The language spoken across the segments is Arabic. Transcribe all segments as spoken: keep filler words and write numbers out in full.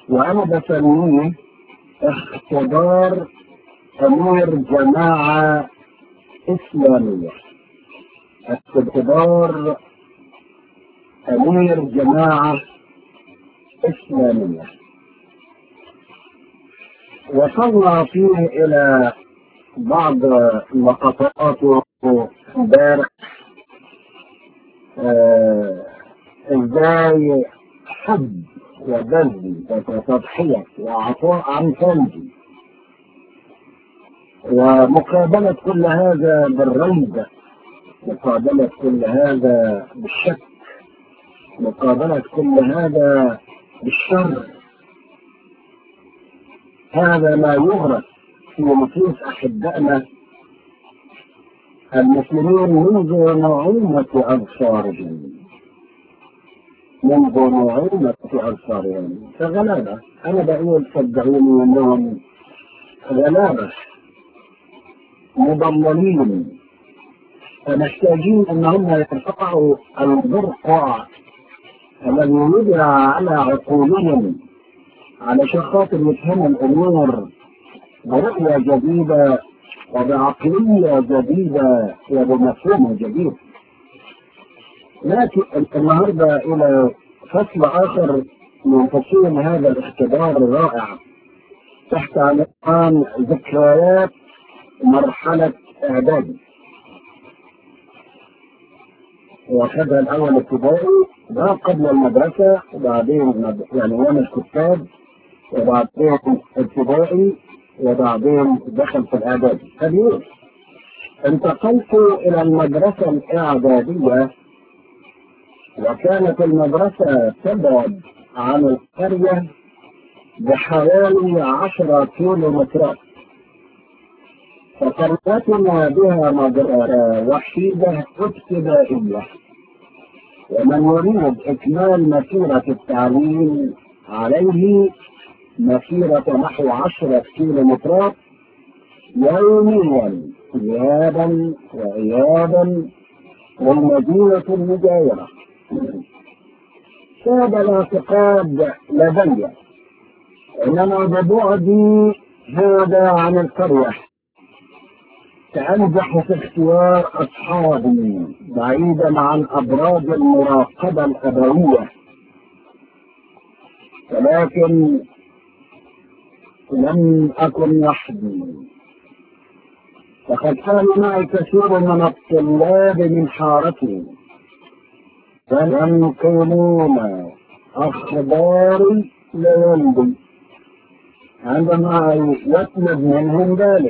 وأنا بسميه اختبار أمير جماعة إسلامية. اختبار أمير جماعة إسلامية. وصلنا فيه إلى بعض لقطاته امبارح، آه ازاي حب وبذل وتضحية وعطاء عن قلبي، ومقابلة كل هذا بالريبة، مقابلة كل هذا بالشك، مقابلة كل هذا بالشر. هذا ما يغرس في نفوس أحبائنا المسلمين منذ نعومة أبصارهم، منذ نعومة أبصارهم. فغلابة، أنا بقول صدقوني أنهم غلابة مضللين، فمحتاجين أن هم يرفعوا البرقع الذي وضع على عقولهم علشان خاطر يفهموا الأمور برؤية جديدة وبعقلية جديدة وبمفهوم جديد. لكن النهارده إلى فصل آخر من فصول هذا الاختبار الرائع تحت عنوان ذكريات مرحلة إعدادي. وأخذها الأول ابتدائي، ده قبل المدرسة، وبعدين يعني وانا الكتاب، وبعدين ابتدائي، وبعدين دخل في الإعدادي. فبيقول انتقلت إلى المدرسة الإعدادية، وكانت المدرسة تبعد عن القرية بحوالي عشرة كيلو مترات، فقريتنا بها مدرسة وحيدة ابتدائية، ومن يريد إكمال مسيرة التعليم عليه مسيرة نحو عشرة كيلو مترات يوميا ذهابا وإيابا والمدينة المجاورة. ساد الاعتقاد لدي اننا ببعدي هذا عن القرية سأنجح في اختيار اصحابي بعيدا عن ابراج المراقبة الابوية، ولكن لم اكن وحدي، فقد كان معي كثير من الطلاب من حارتي فينقلون أخباري لوالدي عندما يطلب منهم ذلك.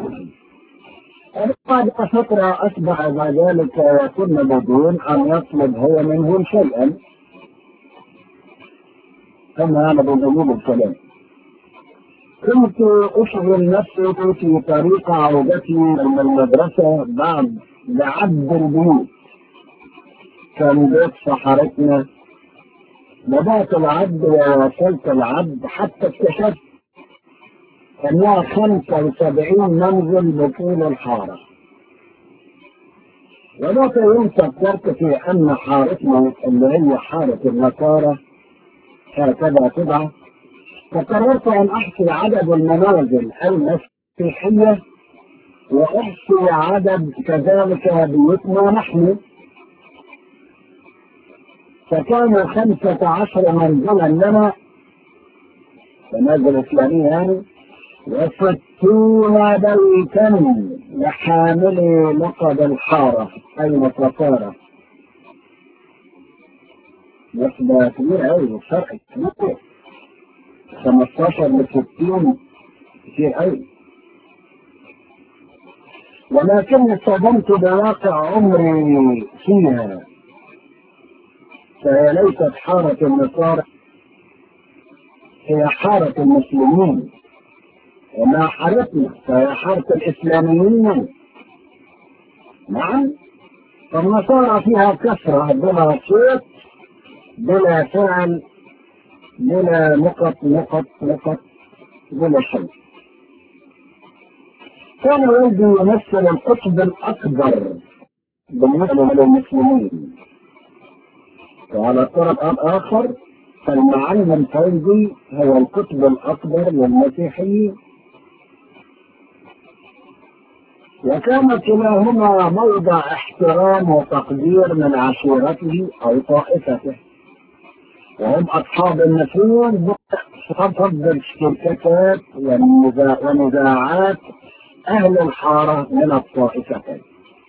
بعد فترة أصبح ذلك يكون بدون أن يطلب هو منهم شيئا، كما أنا بقول الكلام. كنت أشغل نفسي في طريق عودتي من المدرسة بعد لعب البيوت، كان بيت صحرتنا. بدأت العد ووصلت العد حتى اكتشفت أنها خمسة وسبعين منزل بطول الحارة. وذات يوم فكرت في أن حارتنا اللي هي حارة النصارى هكذا تبع، فقررت أن أحصي عدد المنازل المسيحية وأحصي عدد كذلك بيوتنا نحن، فكان خمسة عشر منزلا لنا، منازل إسلامية يعني، وستون بيتا لحاملي لقب الحارة أي النصارى. نسبة كبيرة أوي، فرق كبير، خمستاشر لستين كتير أوي. ولكن اصطدمت بواقع عمري فيها، فهي ليست حارة النصارى، هي حارة المسلمين، وما حارتنا فهي حارة الإسلاميين. نعم، فالنصارى فيها كثرة بلا صوت بلا فعل بلا نقط نقط نقط بلا شيء. كان والدي يمثل القطب الأكبر بالنسبة للمسلمين، وعلى الطرف الآخر المعلم فوزي هو القطب الأكبر للمسيحيين، وكان كلاهما موضع احترام وتقدير من عشيرته أو طائفته، وهم أصحاب النفوذ فقد الاشتباكات ونزاعات أهل الحارة من الطائفتين.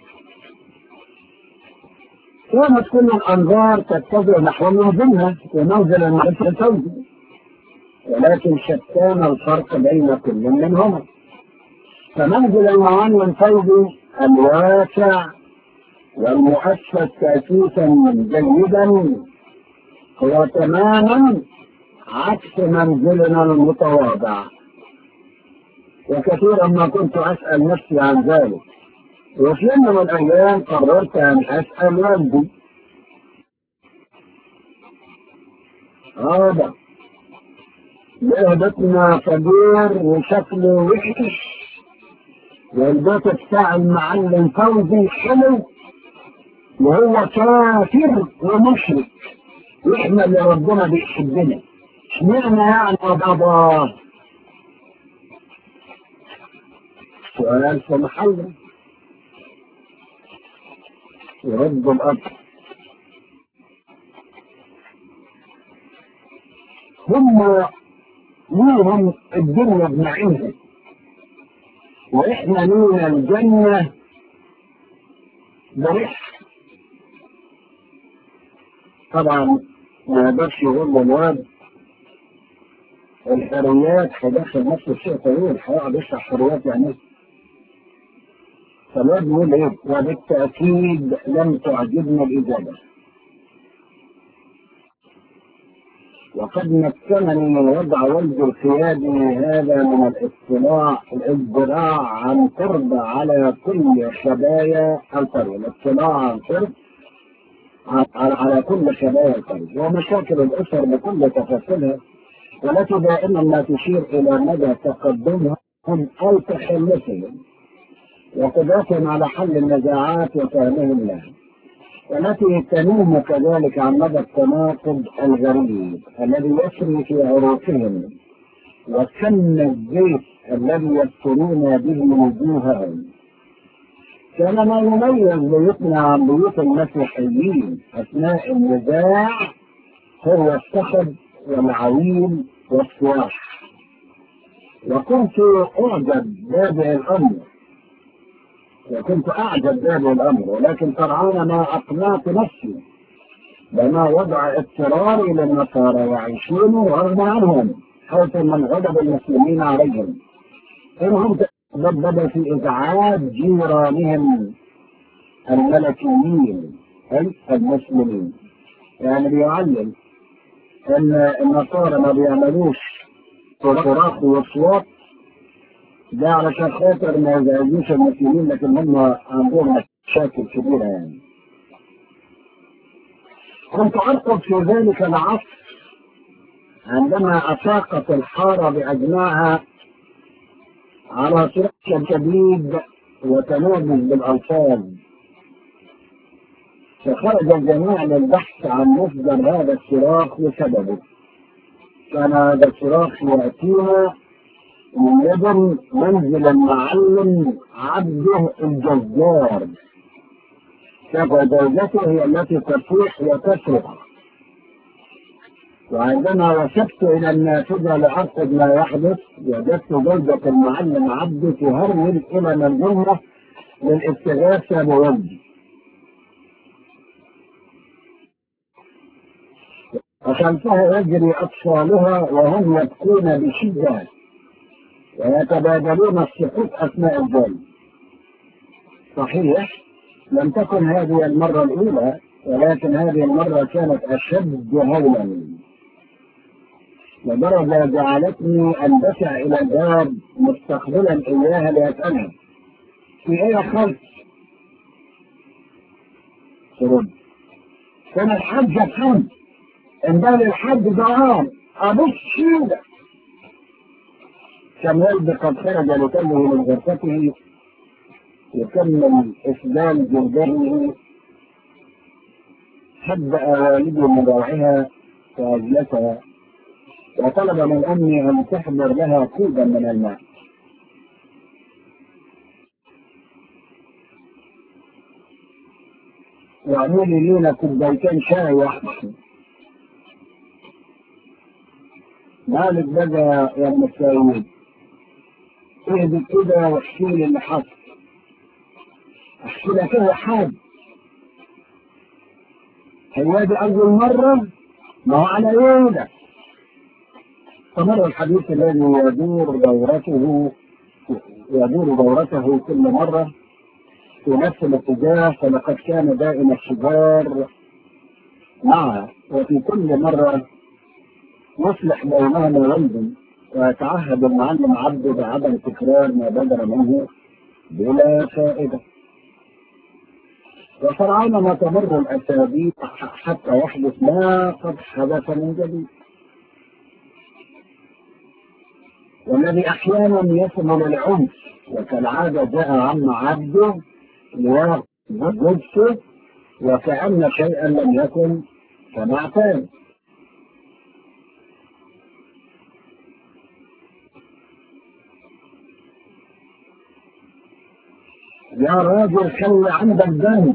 كانت كل الأنظار تتجه نحو منزلها ومنزل المعلم الفوزي، ولكن شتان الفرق بين كل منهما. فمنزل المعلم الفوزي الواسع والمؤسس تأسيسا جيدا هو تماما عكس منزلنا المتواضع، وكثيرا ما كنت أسأل نفسي عن ذلك، وفي يوم من الأيام قررت أن أسأل والدي: هذا ليه بيتنا كبير وشكله وحش، والبيت بتاع المعلم فوزي حلو وهو كافر ومشرك، واحنا اللي ربنا بيحبنا، اشمعنى يعني يا بابا؟ سؤال في محله. يرد الأب: هم ليهم الدنيا بنعيمها، واحنا لينا الجنة بريح. طبعا ما يقدرش يقول للواد الحريات هيدخل نفسه في شيء طويل، هيقعد يشرح حريات يعني. فالواد يقول ايه؟ وبالتأكيد لم تعجبنا الإجابة، وقد مكنني من وضع والد القيادي هذا من الاطلاع الاطلاع عن قرب على كل خبايا القرية، الاطلاع عن قرب على, على كل خبايا القرية ومشاكل الأسر بكل تفاصيلها، والتي دائما ما تشير إلى مدى تقدمهم أو تخلفهم وقدرتهم على حل النزاعات وفهمهم لها، والتي تنوم كذلك عن مدى التناقض الغريب الذي يسري في عروقهم وكم الزيت الذي يسترون به وجوههم. كان ما يميز بيوتنا عن بيوت المسيحيين أثناء النزاع هو الصخب والعويل والصواح، وكنت أعجب بهذا الأمر وكنت أعجب بهذا الأمر ولكن طبعا ما أقنعت نفسي بما وضع اضطراري للنصارى يعيشون رغم عنهم خوفا من غضب المسلمين عليهم، إنهم تسببوا في إزعاج جيرانهم الملكيين أي المسلمين. يعني بيعلم ان النصارى ما بيعملوش صراخ واصوات ده علشان خاطر ما يزعجوش المسلمين، لكن هم عندهم مشاكل كبيره. يعني كنت ارقب في ذلك العصر عندما افاقت الحاره باجمعها على صراخ شديد وتنابز بالالفاظ، فخرج الجميع للبحث عن مصدر هذا الصراخ وسببه. كان هذا الصراخ يأتينا من يد منزل المعلم عبده الجزار، فزوجته هي التي تصيح وتصرخ. وعندما وصلت إلى النافذة لأرصد ما يحدث وجدت زوجة المعلم عبده تهرول إلى منزلها للاستغاثة بوالدي، وخلفها يجري أطفالها وهم يبكون بشدة ويتبادلون السقوط أثناء الجري. صحيح لم تكن هذه المرة الأولى، ولكن هذه المرة كانت أشد هولا لدرجة جعلتني أندفع إلى الباب مستقبلا إياها لأسألها: في إيه يا خالد؟ ترد: كان الحج الحج إن بالي الحج ضعان أبص شيلة. كان والدي قد خرج لكله من غرفته يكمل إسلام جلده، حب والدي مضاعها فأجلسها وطلب من أمي أن تحضر لها كوبا من الماء. واعملي لينا كوبايتين شاي واحد. مالك بقى يا ابن السيد؟ اهدي كده واحكي لي اللي حصل. احكي لك ايه حاجة؟ هي دي أول مرة؟ ما هو على يدك. فمر الحديث الذي يدور دورته يدور دورته كل مرة في نفس الاتجاه، فلقد كان دائم الشجار معه، وفي كل مرة يصلح بينهما ولد، ويتعهد المعلم عبده بعدم تكرار ما بدر منه بلا فائدة. وسرعان ما تمر الأسابيع حتى يحدث ما قد حدث من جديد، والذي أحيانا يصل للعنف. وكالعادة جاء عم عبده ليأخذ جثته وكأن شيئا لم يكن كما اعتاد. يا راجل خلي عندك دم،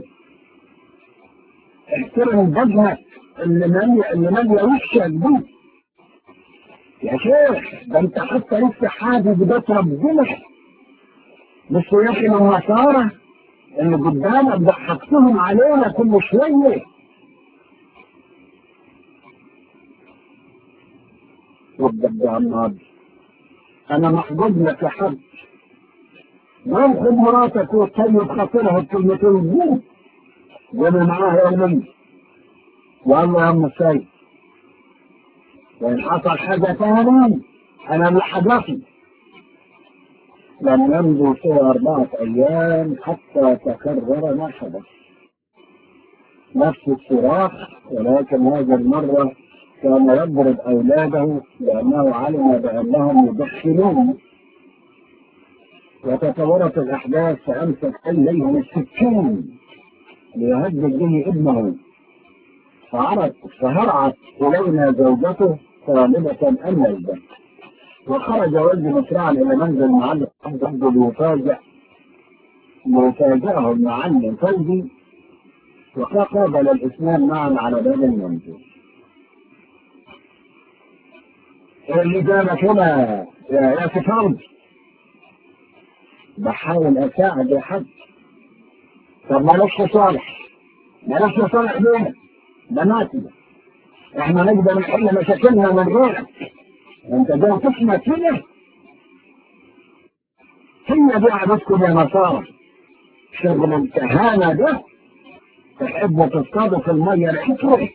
احترم وجهك اللي مالي اللي مالي وشك دي يا شيخ. ده انت حتى لسه حاجز بيت ربنا، مش يا اخي النصارى اللي قدامك ضحكتهم علينا كل شويه. وبجد يا النهارده انا محبوب لك يا حاج، وانخد مراتك وتطيب خاطرها الكلمتين دي وانا معاها يومين. والله يا ام السيد وان حصل حاجه ثانيه انا اللي حدثني. لم يمضوا سوى أربعة أيام حتى تكرر ما حدث، نفس الصراخ، ولكن هذه المرة كان يضرب أولاده لأنه علم بأنهم يدخنون. وتطورت الأحداث فأمسك إليهم السكين ليهدد به ابنه، فعرت فهرعت إلينا زوجته طالبة أن يلبس. وخرج والدي مسرعا إلى منزل المعلم عبده ليفاجئ ليفاجئه المعلم فوزي، وقابل الاثنان معا على باب المنزل. اللي جابك هنا يا يا فوزي؟ بحاول أساعد يا حاج. طب مالكش صالح، مالكش صالح بينا بناتي، احنا نقدر نحل مشاكلنا من غيرك، انت جاي تسمع كده؟ هي دي عادتكم يا نصارى، شغل الكهانة ده، تحبوا تصطادوا في المية الحكرة.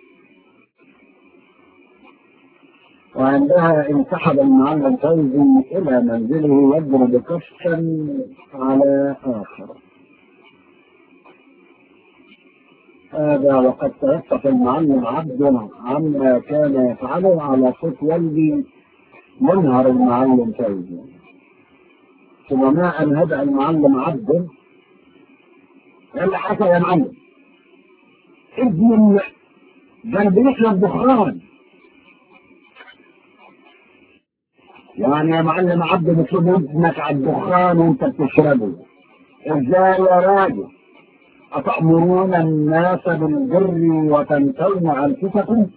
وعندها انسحب المعلم فوزي إلى منزله يضرب كفا على آخر. هذا وقد توقف المعلم عبده عما كان يفعله على صوت والدي منهر المعلم فوزي. ثم ما أن هدأ المعلم عبده قال اللي حصل يا معلم؟ ابن ده بيشرب دخان. يعني يا معلم عبده بتشرب ابنك على الدخان وانت بتشربه؟ ازاي يا راجل؟ أتأمرون الناس بالبر وتنسون أنفسكم؟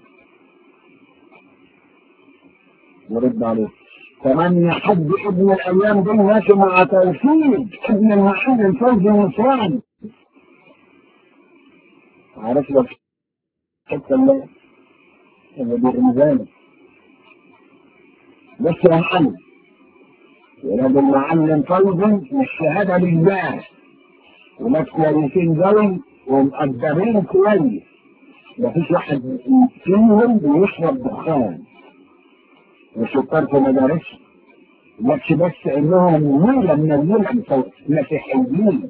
يرد عليه كمان يحد ابن الأيام دي ماشي مع توفيق ابن المعلم فوزي نصران. عارف لك حتى الله اللي بيرمزاني بس يا معلم ولاد المعلم فوزي مش شهادة لله، وناس كويسين قوي ومقدرين كويس، مفيش واحد فيهم بيشرب دخان وشطار في مدارسهم، مش بس انهم مالا منزلهم مسيحيين.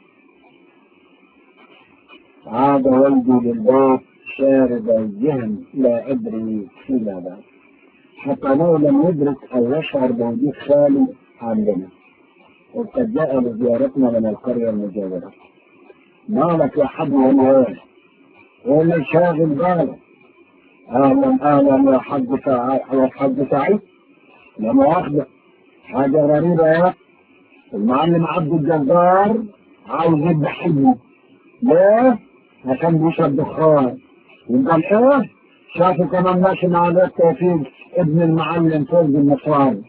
عاد والدي للبيت شارد الذهن لا ادري فيما بعد، حتى لو لم يدرك او يشعر بوجود خالي عندنا، وقد جاء لزيارتنا من القرية المجاورة. مالك يا حبيبي؟ ايه اللي شاغل بالك؟ اهلا اهلا يا حاج سعيد يا حاج سعيد. لما واخده حاجه غريبه يا المعلم عبد الجبار عاوز يذبح ابنه. ليه؟ عشان بيشرب دخان. يبقى ايه؟ شافوا كمان ماشي مع الواد توفيق ابن المعلم فوز النصراني.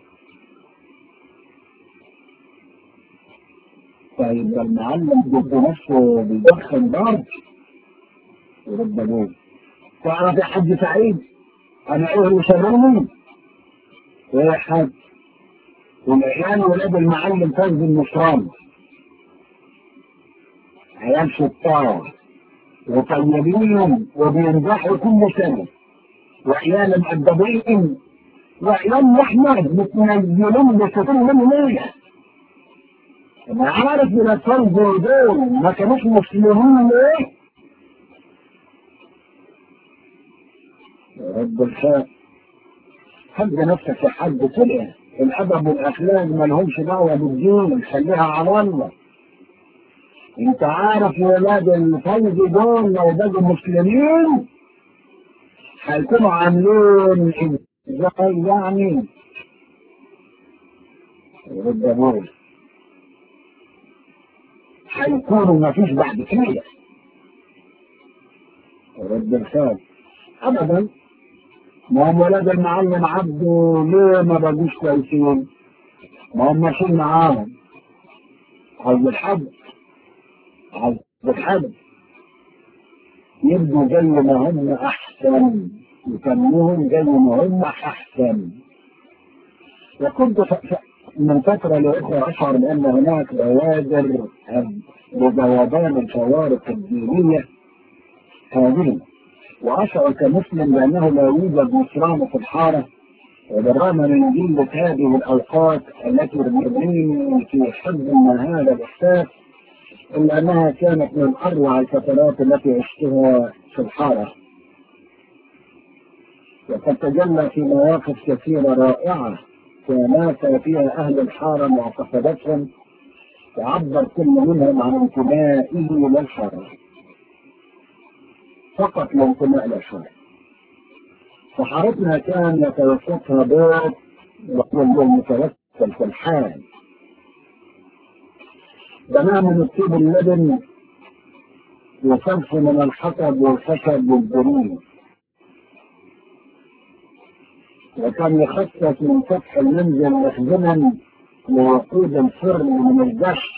طيب المعلم ضد نفسه بيدخن برضه. يرد ابوه. تعرف يا حاج سعيد انا ايه اللي شغلني؟ ايه يا حاج؟ والعيال ولاد المعلم فوز النصراني عيال شطار وطيبين وبينجحوا كل سنه وعيال مؤدبين وعيال احمد متنزلين بكتير من ليله. انا عارف ان الاطفال دول ما كانوش مسلمين ليه؟ يا رب الخير. حب نفسك يا حاج كده. الادب والاخلاق ما لهمش دعوه بالدين، خليها على الله. انت عارف ولاد الفوز دول لو بقوا مسلمين هيكونوا عاملين ازاي يعني؟ رد ابوه. هيكونوا ما فيش بعد كده. رد الخير. ابدا. ما هم ولاد المعلم عبده ليه ما بقوش كويسين؟ ما هم ماشيين معاهم. عاوز الحد عاوز الحد يبدوا زي ما هم احسن، يسموهم زي ما هم احسن. وكنت من فترة لأخرى أشعر بأن هناك بوادر لذوبان الفوارق الدينية هذه، وأشعر كمسلم بأنه لا يوجد نصران في الحارة. وبالرغم من جلة هذه الأوقات التي ترميني في حد من هذا الإحساس، إلا أنها كانت من أروع الفترات التي عشتها في الحارة. وقد تجلى في مواقف كثيرة رائعة تنافى فيها أهل الحارة معتقداتهم، وعبر كل منهم عن انتمائه للحارة فقط لانتماء للحارة. فحارتنا كان يتوسطها بيت وهو المتوسل في الحال، بناه من الطوب اللبن وصرف من الحطب والخشب والبريد، وكان يخصص من سطح المنزل مخزنا لوقود الفرن من الجش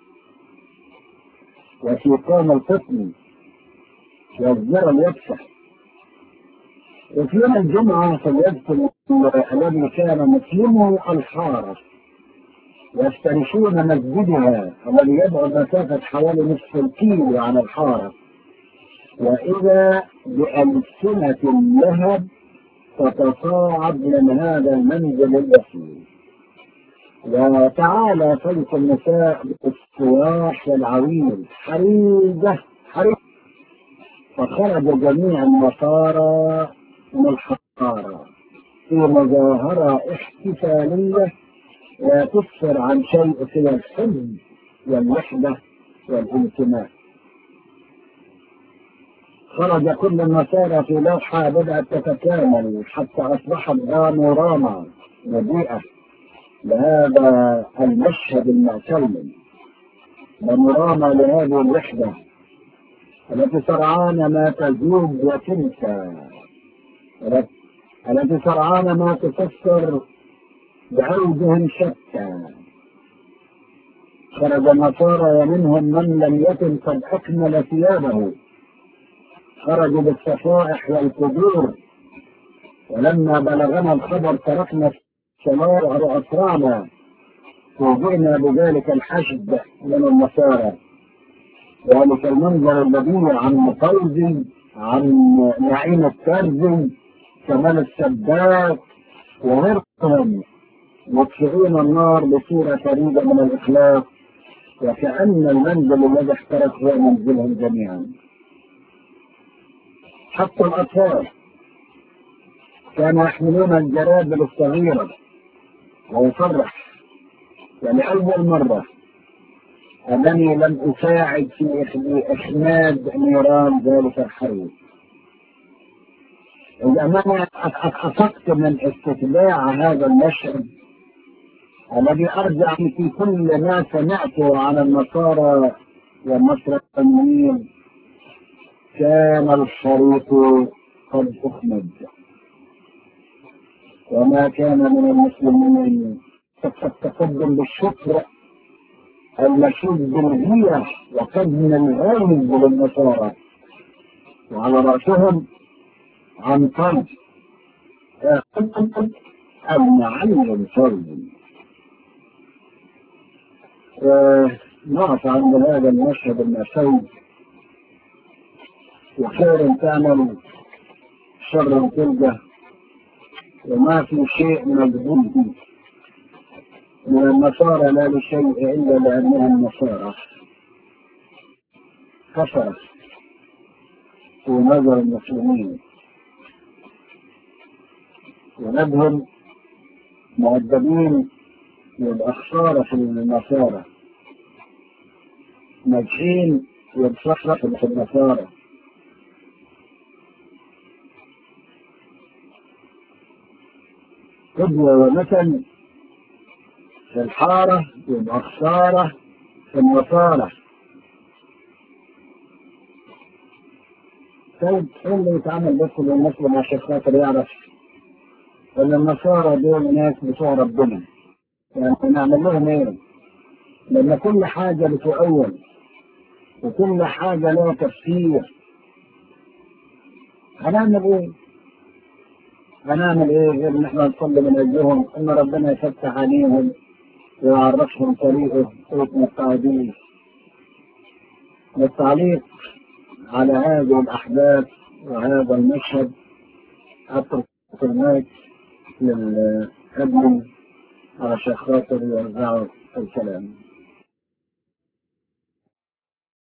وسيقان القطن والذرة اليابسة. وفي يوم الجمعة فليذكر الذي كان مسلمو الحارة يفترشون مسجدها الذي يبعد مسافة حوالي نصف الكيلو عن الحارة، وإذا بألسنة اللهب تتصاعد من هذا المنزل الوسيم، وتعالى صوت النساء بالصواح والعويل حريجة حريجة. فخرج جميع النصارى من الحارة في مظاهرة احتفالية لا تسفر عن شيء سوى الحزن والوحدة والانتماء. خرج كل النصارى في لوحة بدأت تتكامل حتى أصبحت بانوراما مضيئة لهذا المشهد المعتل، بانوراما لهذه الوحدة التي سرعان ما تزول وتنسى، التي سرعان ما تفسر بعوجهم شتى. خرج النصارى ومنهم من لم يكن قد أكمل ثيابه، خرجوا بالصفائح والقدور، ولما بلغنا الخبر تركنا الصلاة وأسرعنا، فوجئنا بذلك الحشد من النصارى. ذلك المنظر البديع عن فوزي، عن نعيم الترزي، كمال السباك وغيرهم يطفئون النار بصورة فريدة من الإخلاص، وكأن المنزل الذي احترق هو منزلهم جميعا. حتى الأطفال كانوا يحملون الجرادل الصغيرة ويصرح ولأول مرة أنني لم أساعد في إخماد نيران ذلك الحريق. الأمانة أفقت من استتباع هذا المشهد الذي أرجع في كل ما سمعته عن النصارى والنصرانيين. كان الشريط قد أخمد، وما كان من المسلمين التقدم بالشكر المشيد بالغيرة وقد من الغالب للنصارى، وعلى رأسهم عن طرد المعلم فرد. نقف عند هذا المشهد المأساوي، وخير تعمل شر تلقى، وما في شيء مجهول من النصارى لا لشيء إلا لأنهم نصارى. كفرت في نظر المسلمين، ونبهم مؤدبين للأخسارة في النصارى، ناجحين يتصرفوا في النصارى. قدوة ومثل في الحارة والأخسارة في النصارى. طيب ايه اللي يتعمل بس للمسلم عشان خاطر يعرف ان النصارى دول ناس بتوع ربنا؟ يعني نعمل لهم ايه؟ لان كل حاجة بتؤول وكل حاجة لها تفسير. هنعمل ايه؟ هنعمل ايه غير ان احنا نصلي من اجلهم ان ربنا يفتح عليهم ويعرفهم طريقه طريق التعديل. للتعليق على هذه الاحداث وهذا المشهد اترك المايك للابن علشان خاطر يوزعوا الكلام.